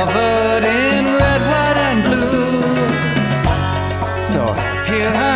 covered in red, white, and blue. So here I